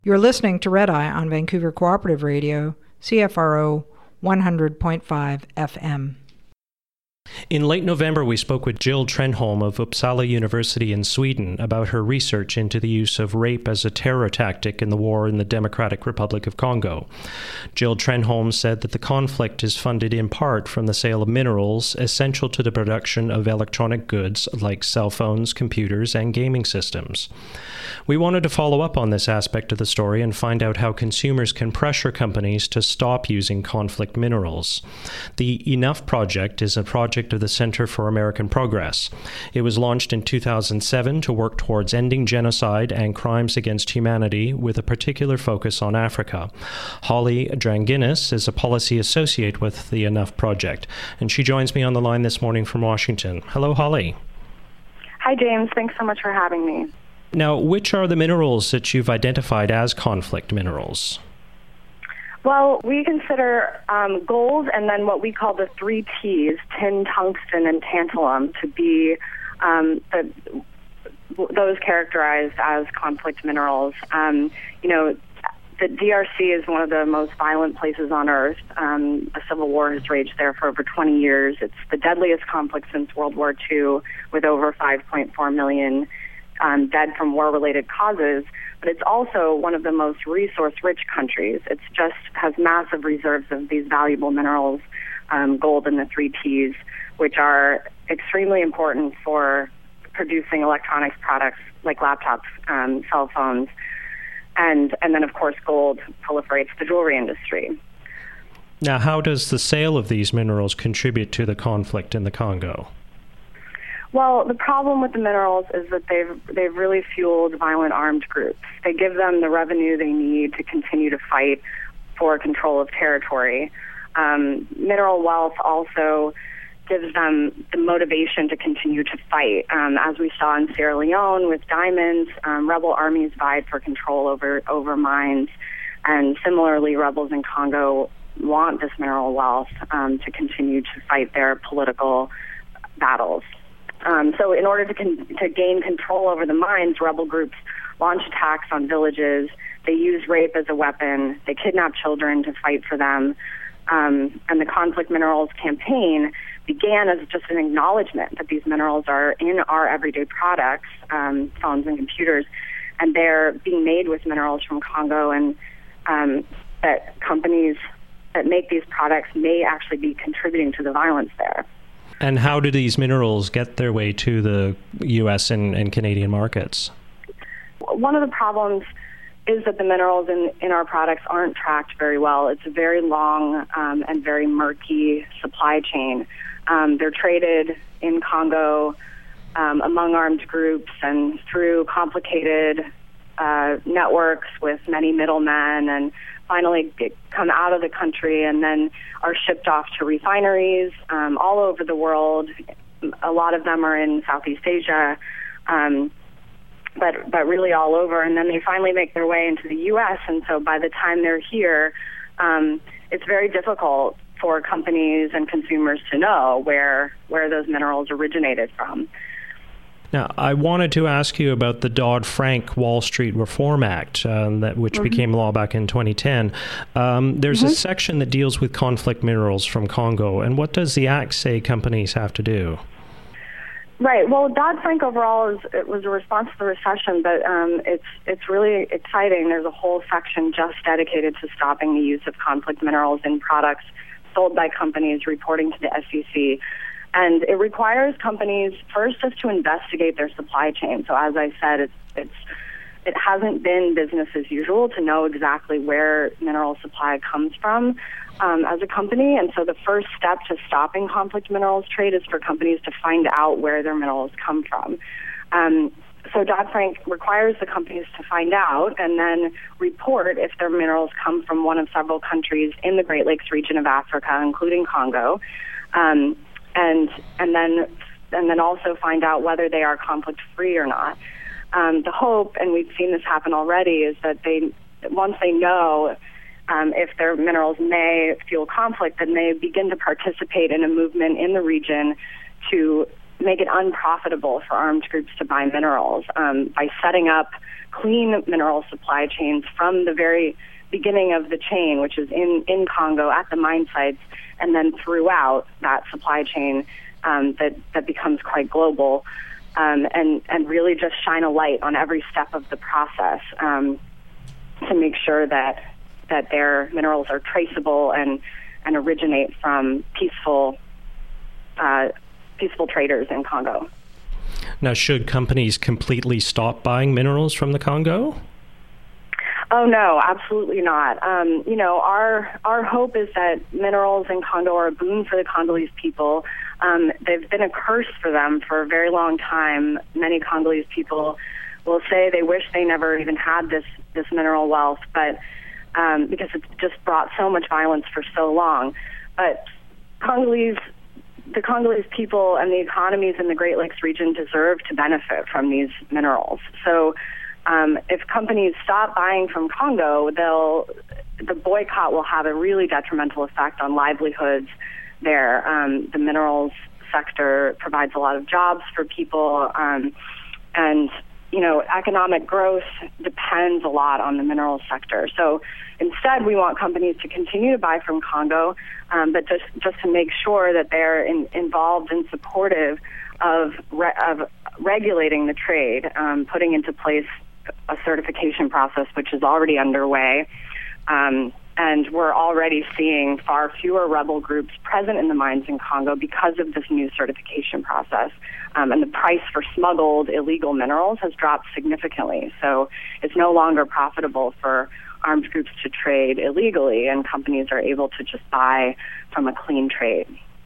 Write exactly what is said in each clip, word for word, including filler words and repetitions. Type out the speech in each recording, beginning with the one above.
You're listening to Red Eye on Vancouver Cooperative Radio, C F R O one hundred point five F M. In late November, we spoke with Jill Trenholm of Uppsala University in Sweden about her research into the use of rape as a terror tactic in the war in the Democratic Republic of Congo. Jill Trenholm said that the conflict is funded in part from the sale of minerals essential to the production of electronic goods like cell phones, computers, and gaming systems. We wanted to follow up on this aspect of the story and find out how consumers can pressure companies to stop using conflict minerals. The Enough Project is a project of the Center for American Progress. It was launched in two thousand seven to work towards ending genocide and crimes against humanity with a particular focus on Africa. Holly Dranginis is a policy associate with the Enough Project, and she joins me on the line this morning from Washington. Hello, Holly. Hi, James. Thanks so much for having me. Now, which are the minerals that you've identified as conflict minerals? Well, we consider um, gold and then what we call the three T's, tin, tungsten, and tantalum, to be um, the, those characterized as conflict minerals. Um, you know, the D R C is one of the most violent places on Earth. Um, a civil war has raged there for over twenty years. It's the deadliest conflict since World War Two, with over five point four million um, dead from war-related causes. But it's also one of the most resource-rich countries. It's just has massive reserves of these valuable minerals, um, gold and the three T's, which are extremely important for producing electronics products like laptops, um, cell phones, and and then, of course, gold proliferates the jewelry industry. Now, how does the sale of these minerals contribute to the conflict in the Congo? Well, the problem with the minerals is that they've they've really fueled violent armed groups. They give them the revenue they need to continue to fight for control of territory. Um, mineral wealth also gives them the motivation to continue to fight. Um, as we saw in Sierra Leone with diamonds, um, rebel armies vied for control over, over mines, and similarly, rebels in Congo want this mineral wealth um, to continue to fight their political battles. Um, so in order to con- to gain control over the mines, rebel groups launch attacks on villages. They use rape as a weapon. They kidnap children to fight for them. Um, and the Conflict Minerals campaign began as just an acknowledgement that these minerals are in our everyday products, um, phones and computers, and they're being made with minerals from Congo, and um, that companies that make these products may actually be contributing to the violence there. And how do these minerals get their way to the U S and, and Canadian markets? One of the problems is that the minerals in, in our products aren't tracked very well. It's a very long um, and very murky supply chain. Um, they're traded in Congo um, among armed groups and through complicated uh, networks with many middlemen, and finally get, come out of the country and then are shipped off to refineries um, all over the world. A lot of them are in Southeast Asia, um, but but really all over. And then they finally make their way into the U S, and so by the time they're here, um, it's very difficult for companies and consumers to know where where those minerals originated from. Now, I wanted to ask you about the Dodd-Frank Wall Street Reform Act, um, that which mm-hmm. became law back in twenty ten. Um, there's mm-hmm. a section that deals with conflict minerals from Congo, and what does the act say companies have to do? Right. Well, Dodd-Frank overall is, it was a response to the recession, but um, it's it's really exciting. There's a whole section just dedicated to stopping the use of conflict minerals in products sold by companies reporting to the S E C. And it requires companies first just to investigate their supply chain. So as I said, it's it's it hasn't been business as usual to know exactly where mineral supply comes from um, as a company. And so the first step to stopping conflict minerals trade is for companies to find out where their minerals come from. Um, so Dodd-Frank requires the companies to find out and then report if their minerals come from one of several countries in the Great Lakes region of Africa, including Congo. Um, and and then and then also find out whether they are conflict-free or not. Um, the hope, and we've seen this happen already, is that they once they know um, if their minerals may fuel conflict, then they begin to participate in a movement in the region to make it unprofitable for armed groups to buy minerals um, by setting up clean mineral supply chains from the very beginning of the chain, which is in, in Congo at the mine sites, and then throughout that supply chain um, that, that becomes quite global, um, and, and really just shine a light on every step of the process um, to make sure that that their minerals are traceable and, and originate from peaceful uh, peaceful traders in Congo. Now, should companies completely stop buying minerals from the Congo? Oh, no, absolutely not. Um, you know, our our hope is that minerals in Congo are a boon for the Congolese people. Um, they've been a curse for them for a very long time. Many Congolese people will say they wish they never even had this, this mineral wealth, but um, because it's just brought so much violence for so long. But Congolese, the Congolese people and the economies in the Great Lakes region deserve to benefit from these minerals. So Um, if companies stop buying from Congo, they'll the boycott will have a really detrimental effect on livelihoods there. Um, the minerals sector provides a lot of jobs for people, um, and you know, economic growth depends a lot on the minerals sector. So instead, we want companies to continue to buy from Congo, um, but just just to make sure that they're in, involved and supportive of re- of regulating the trade, um, putting into place a certification process which is already underway, um, and we're already seeing far fewer rebel groups present in the mines in Congo because of this new certification process, um, and the price for smuggled illegal minerals has dropped significantly. So it's no longer profitable for armed groups to trade illegally, and companies are able to just buy from a clean trade.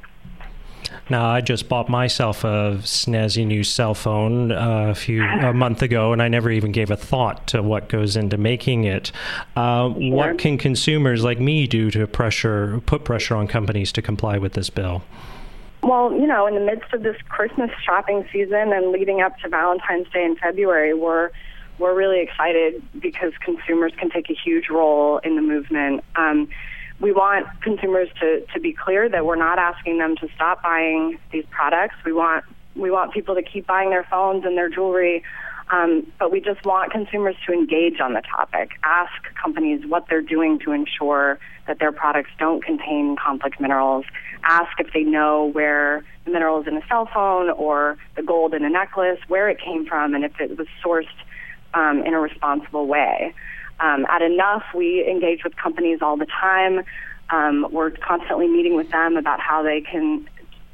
Now, I just bought myself a snazzy new cell phone uh, a few a month ago, and I never even gave a thought to what goes into making it. Uh, Sure. What can consumers like me do to pressure, put pressure on companies to comply with this bill? Well, you know, in the midst of this Christmas shopping season and leading up to Valentine's Day in February, we're we're really excited because consumers can take a huge role in the movement. Um, We want consumers to, to be clear that we're not asking them to stop buying these products. We want we want people to keep buying their phones and their jewelry, um, but we just want consumers to engage on the topic. Ask companies what they're doing to ensure that their products don't contain complex minerals. Ask if they know where the mineral is in a cell phone or the gold in a necklace, where it came from, and if it was sourced um, in a responsible way. Um, at Enough, we engage with companies all the time. Um, we're constantly meeting with them about how they can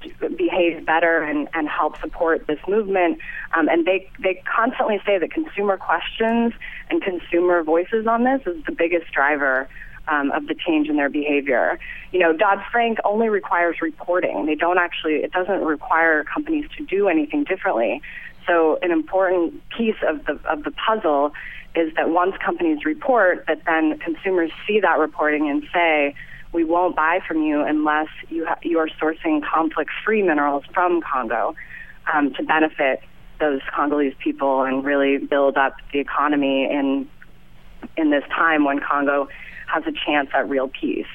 behave better and, and help support this movement. Um, and they, they constantly say that consumer questions and consumer voices on this is the biggest driver um, of the change in their behavior. You know, Dodd-Frank only requires reporting. They don't actually, it doesn't require companies to do anything differently. So an important piece of the of the puzzle is that once companies report, that then consumers see that reporting and say, we won't buy from you unless you ha- you are sourcing conflict-free minerals from Congo um, to benefit those Congolese people and really build up the economy in in this time when Congo has a chance at real peace.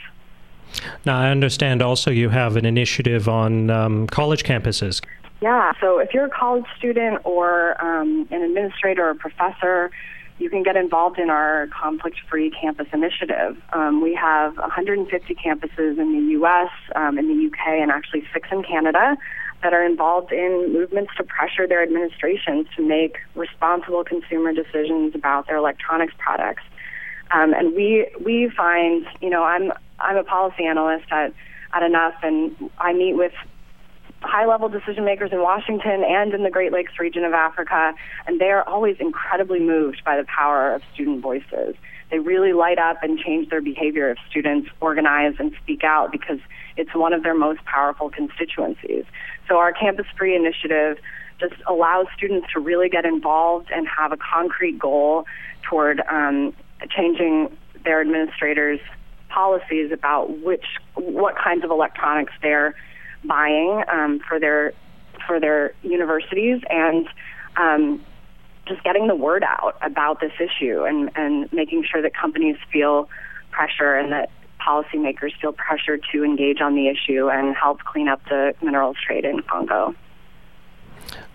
Now, I understand also you have an initiative on um, college campuses. Yeah, so if you're a college student or um, an administrator or a professor, you can get involved in our conflict-free campus initiative. Um, we have one hundred fifty campuses in the U S, um, in the U K, and actually six in Canada that are involved in movements to pressure their administrations to make responsible consumer decisions about their electronics products. Um, and we we find, you know, I'm I'm a policy analyst at, at Enough, and I meet with high-level decision makers in Washington and in the Great Lakes region of Africa, and they are always incredibly moved by the power of student voices. They really light up and change their behavior if students organize and speak out because it's one of their most powerful constituencies. So our Campus Free initiative just allows students to really get involved and have a concrete goal toward um, changing their administrators' policies about which what kinds of electronics they're buying um, for their for their universities, and um, just getting the word out about this issue and, and making sure that companies feel pressure and that policymakers feel pressure to engage on the issue and help clean up the minerals trade in Congo.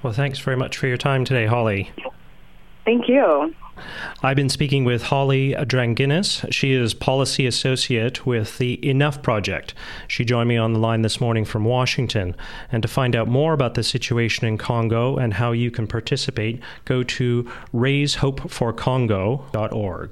Well, thanks very much for your time today, Holly. Thank you. I've been speaking with Holly Dranginis. She is Policy Associate with the Enough Project. She joined me on the line this morning from Washington. And to find out more about the situation in Congo and how you can participate, go to raise hope for congo dot org.